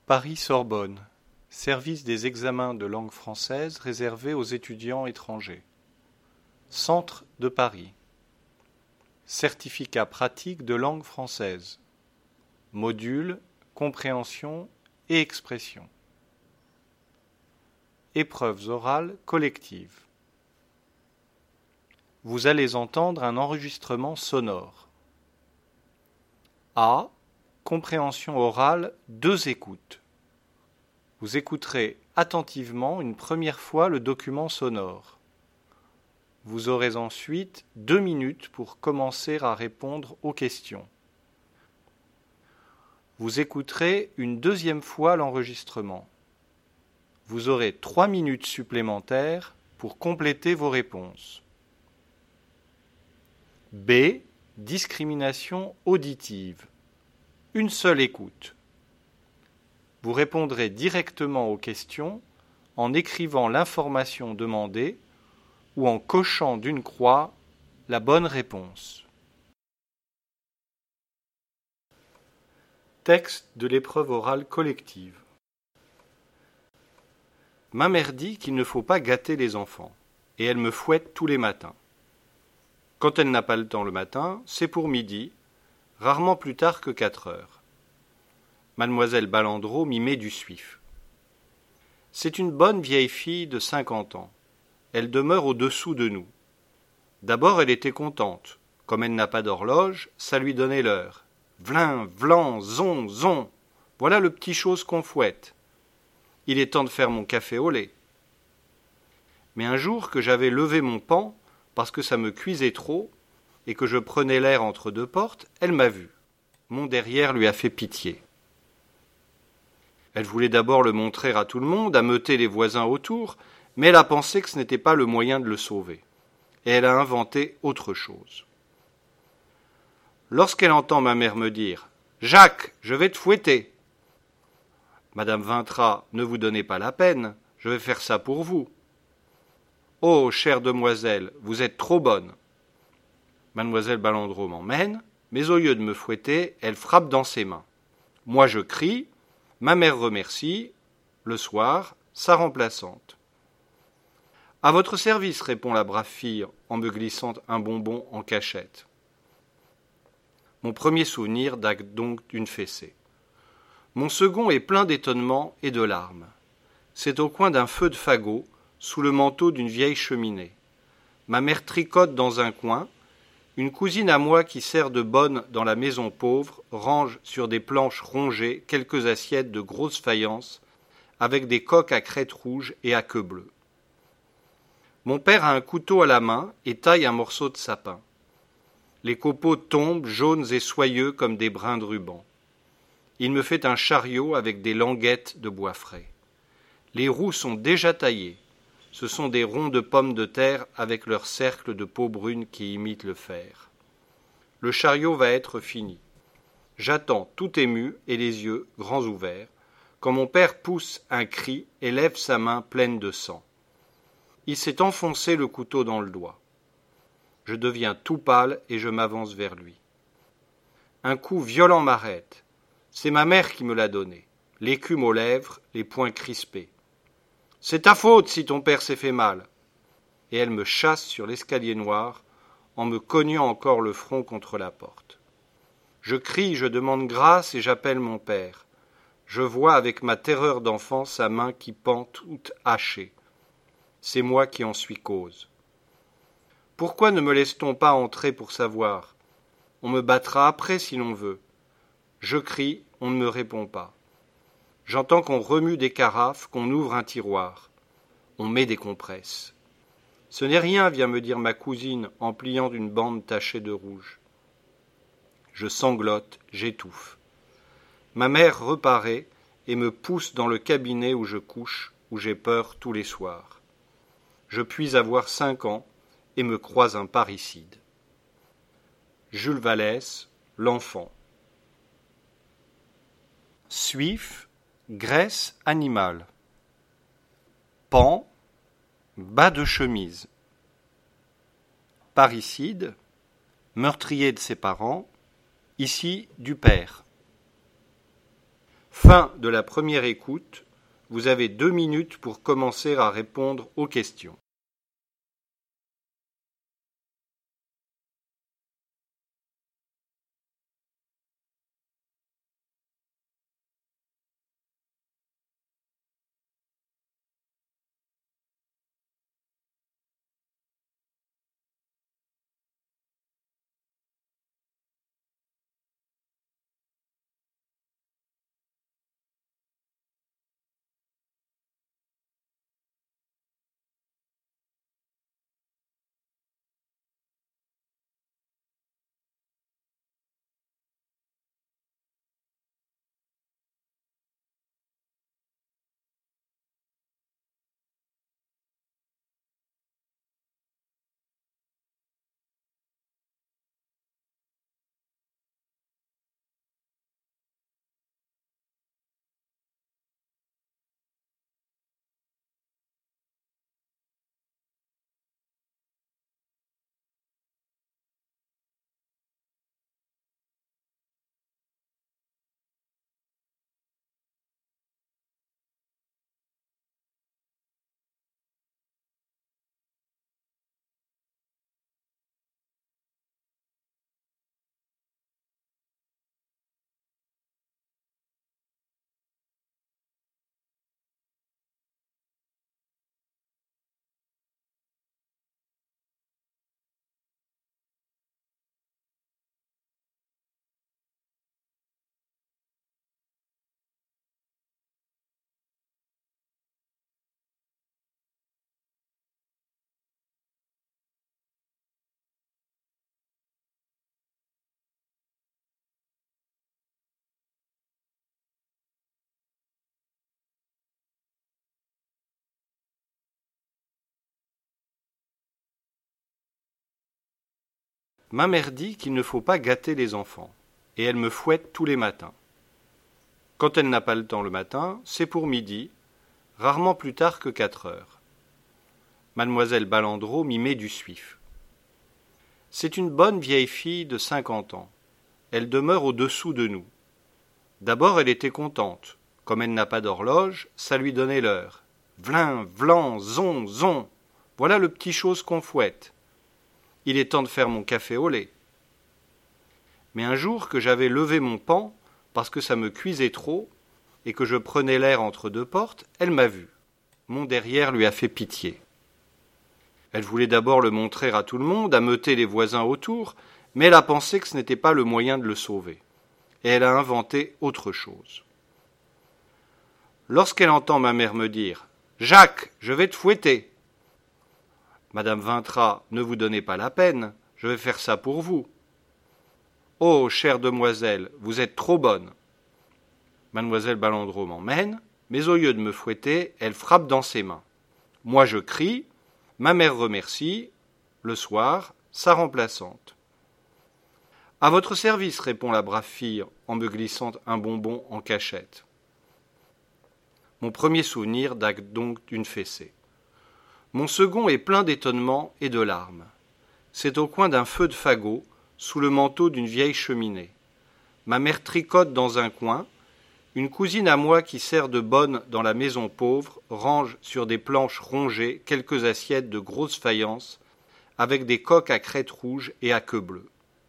Paris-Sorbonne. Service des examens de langue française réservé aux étudiants étrangers. Centre de Paris. Certificat pratique de langue française. Module, compréhension et expression. Épreuves orales collectives. Vous allez entendre un enregistrement sonore. A. Compréhension orale, 2 écoutes. Vous écouterez attentivement une première fois le document sonore. Vous aurez ensuite 2 minutes pour commencer à répondre aux questions. Vous écouterez une deuxième fois l'enregistrement. Vous aurez 3 minutes supplémentaires pour compléter vos réponses. B. Discrimination auditive. Une seule écoute. Vous répondrez directement aux questions en écrivant l'information demandée ou en cochant d'une croix la bonne réponse. Texte de l'épreuve orale collective. Ma mère dit qu'il ne faut pas gâter les enfants, et elle me fouette tous les matins. Quand elle n'a pas le temps le matin, c'est pour midi, rarement plus tard que 4 heures. Mademoiselle Ballandreau m'y met du suif. C'est une bonne vieille fille de 50 ans. Elle demeure au-dessous de nous. D'abord, elle était contente. Comme elle n'a pas d'horloge, ça lui donnait l'heure. Vlin, vlan, zon, zon. Voilà le petit chose qu'on fouette. Il est temps de faire mon café au lait. Mais un jour que j'avais levé mon pan, parce que ça me cuisait trop, et que je prenais l'air entre 2 portes, elle m'a vu. Mon derrière lui a fait pitié. Elle voulait d'abord le montrer à tout le monde, ameuter les voisins autour, mais elle a pensé que ce n'était pas le moyen de le sauver. Et elle a inventé autre chose. Lorsqu'elle entend ma mère me dire « Jacques, je vais te fouetter !» « Madame Vintra, ne vous donnez pas la peine, je vais faire ça pour vous. »« Oh, chère demoiselle, vous êtes trop bonne !» Mademoiselle Ballandreau m'emmène, mais au lieu de me fouetter, elle frappe dans ses mains. Moi je crie, ma mère remercie, le soir, sa remplaçante. « À votre service, répond la brave fille en me glissant un bonbon en cachette. Mon premier souvenir date donc d'une fessée. Mon second est plein d'étonnement et de larmes. C'est au coin d'un feu de fagot, sous le manteau d'une vieille cheminée. Ma mère tricote dans un coin. Une cousine à moi qui sert de bonne dans la maison pauvre range sur des planches rongées quelques assiettes de grosse faïence avec des coques à crête rouge et à queue bleue. Mon père a un couteau à la main et taille un morceau de sapin. Les copeaux tombent jaunes et soyeux comme des brins de ruban. Il me fait un chariot avec des languettes de bois frais. Les roues sont déjà taillées. Ce sont des ronds de pommes de terre avec leur cercle de peau brune qui imite le fer. Le chariot va être fini. J'attends tout ému et les yeux grands ouverts, quand mon père pousse un cri et lève sa main pleine de sang. Il s'est enfoncé le couteau dans le doigt. Je deviens tout pâle et je m'avance vers lui. Un coup violent m'arrête. C'est ma mère qui me l'a donné, l'écume aux lèvres, les poings crispés. « C'est ta faute si ton père s'est fait mal !» Et elle me chasse sur l'escalier noir en me cognant encore le front contre la porte. Je crie, je demande grâce et j'appelle mon père. Je vois avec ma terreur d'enfant sa main qui pend toute hachée. C'est moi qui en suis cause. Pourquoi ne me laisse-t-on pas entrer pour savoir ? On me battra après si l'on veut. Je crie, on ne me répond pas. J'entends qu'on remue des carafes, qu'on ouvre un tiroir. On met des compresses. Ce n'est rien, vient me dire ma cousine en pliant une bande tachée de rouge. Je sanglote, j'étouffe. Ma mère reparaît et me pousse dans le cabinet où je couche, où j'ai peur tous les soirs. Je puis avoir 5 ans et me crois un parricide. Jules Vallès, L'enfant. Suif, graisse animale. Pan, bas de chemise. Parricide, meurtrier de ses parents, ici du père. Fin de la première écoute. Vous avez 2 minutes pour commencer à répondre aux questions. Ma mère dit qu'il ne faut pas gâter les enfants, et elle me fouette tous les matins. Quand elle n'a pas le temps le matin, c'est pour midi, rarement plus tard que 4 heures. Mademoiselle Ballandreau m'y met du suif. C'est une bonne vieille fille de 50 ans. Elle demeure au-dessous de nous. D'abord, elle était contente. Comme elle n'a pas d'horloge, ça lui donnait l'heure. Vlin, vlan, zon, zon. Voilà le petit chose qu'on fouette. Il est temps de faire mon café au lait. Mais un jour que j'avais levé mon paon, parce que ça me cuisait trop, et que je prenais l'air entre 2 portes, elle m'a vu. Mon derrière lui a fait pitié. Elle voulait d'abord le montrer à tout le monde, ameuter les voisins autour, mais elle a pensé que ce n'était pas le moyen de le sauver. Et elle a inventé autre chose. Lorsqu'elle entend ma mère me dire « Jacques, je vais te fouetter !» Madame Vintrat, ne vous donnez pas la peine, je vais faire ça pour vous. Oh, chère demoiselle, vous êtes trop bonne. Mademoiselle Ballandreau m'emmène, mais au lieu de me fouetter, elle frappe dans ses mains. Moi je crie, ma mère remercie, le soir, sa remplaçante. À votre service, répond la brave fille en me glissant un bonbon en cachette. Mon premier souvenir date donc d'une fessée. Mon second est plein d'étonnement et de larmes. C'est au coin d'un feu de fagot, sous le manteau d'une vieille cheminée. Ma mère tricote dans un coin. Une cousine à moi qui sert de bonne dans la maison pauvre range sur des planches rongées quelques assiettes de grosse faïence avec des coques à crête rouge et à queue bleue.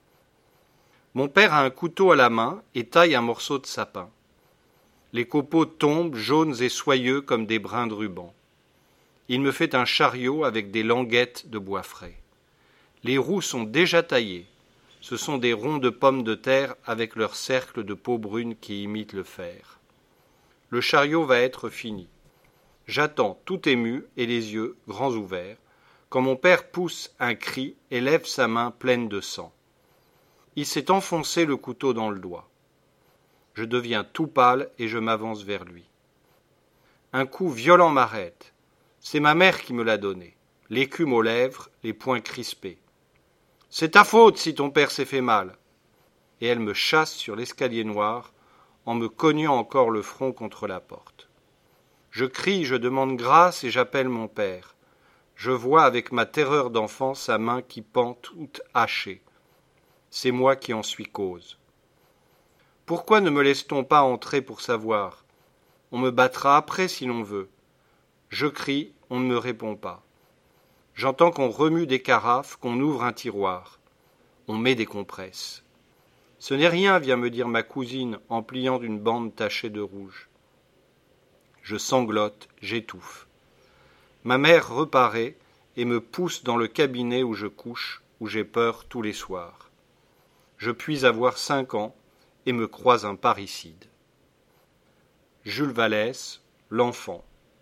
Mon père a un couteau à la main et taille un morceau de sapin. Les copeaux tombent jaunes et soyeux comme des brins de ruban. Il me fait un chariot avec des languettes de bois frais. Les roues sont déjà taillées. Ce sont des ronds de pommes de terre avec leur cercle de peau brune qui imite le fer. Le chariot va être fini. J'attends tout ému et les yeux grands ouverts, quand mon père pousse un cri et lève sa main pleine de sang. Il s'est enfoncé le couteau dans le doigt. Je deviens tout pâle et je m'avance vers lui. Un coup violent m'arrête. C'est ma mère qui me l'a donné, l'écume aux lèvres, les poings crispés. C'est ta faute si ton père s'est fait mal. Et elle me chasse sur l'escalier noir en me cognant encore le front contre la porte. Je crie, je demande grâce et j'appelle mon père. Je vois avec ma terreur d'enfant sa main qui pend toute hachée. C'est moi qui en suis cause. Pourquoi ne me laisse-t-on pas entrer pour savoir? On me battra après si l'on veut. Je crie, on ne me répond pas. J'entends qu'on remue des carafes, qu'on ouvre un tiroir. On met des compresses. Ce n'est rien, vient me dire ma cousine en pliant une bande tachée de rouge. Je sanglote, j'étouffe. Ma mère reparaît et me pousse dans le cabinet où je couche, où j'ai peur tous les soirs. Je puis avoir 5 ans et me crois un parricide. Jules Vallès, L'Enfant.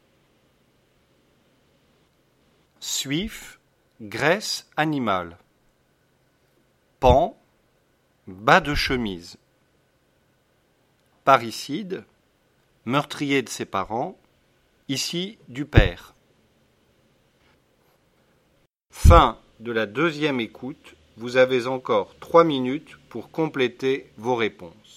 Suif, graisse animale. Pan, bas de chemise. Parricide, meurtrier de ses parents, ici du père. Fin de la 2e écoute. Vous avez encore 3 minutes pour compléter vos réponses.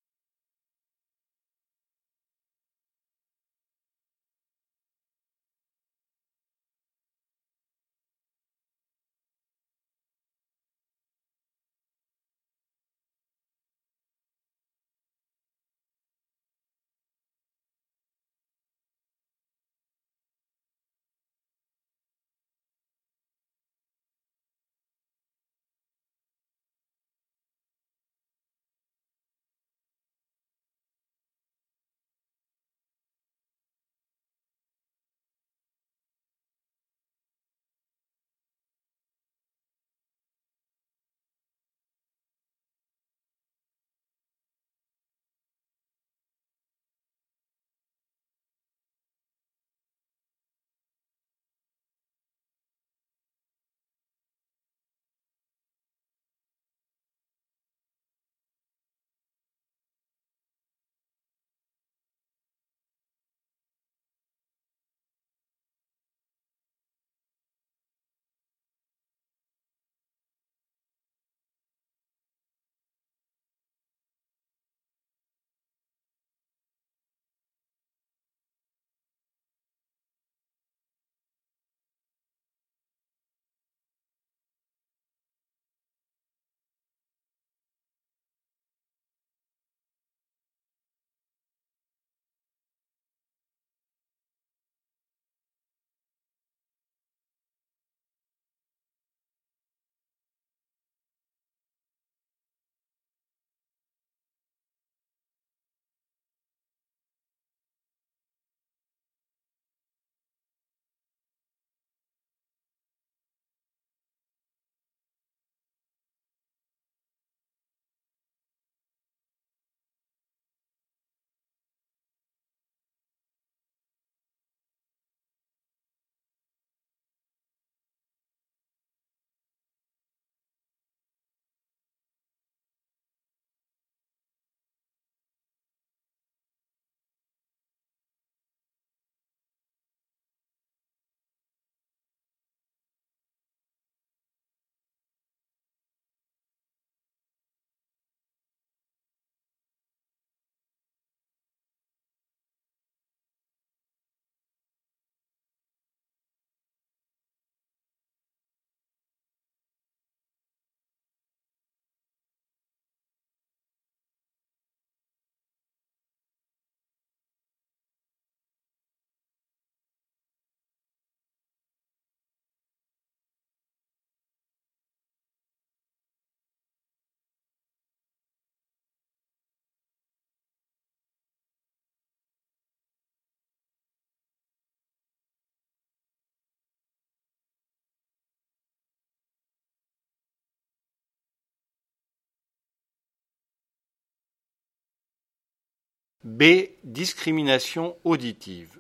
B. Discrimination auditive.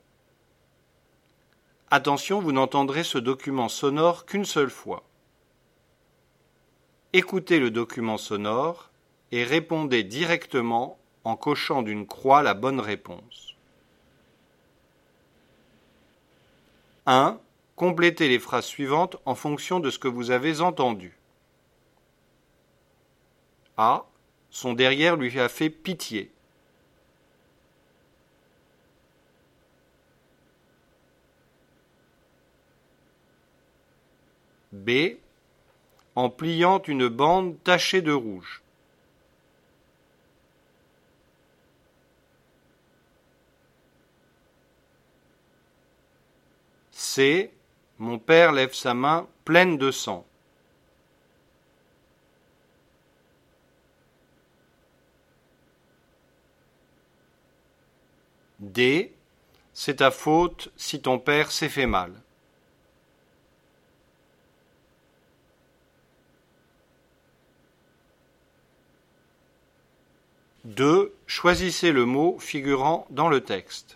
Attention, vous n'entendrez ce document sonore qu'une seule fois. Écoutez le document sonore et répondez directement en cochant d'une croix la bonne réponse. 1. Complétez les phrases suivantes en fonction de ce que vous avez entendu. A. Son derrière lui a fait pitié. B. En pliant une bande tachée de rouge. C. Mon père lève sa main pleine de sang. D. C'est ta faute si ton père s'est fait mal. Deux. Choisissez le mot figurant dans le texte.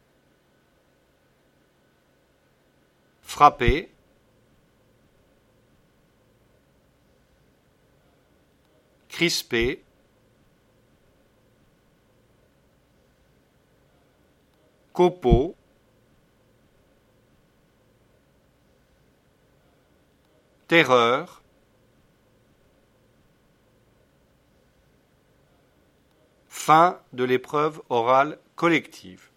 Frapper, crisper, copeau, terreur, fin de l'épreuve orale collective.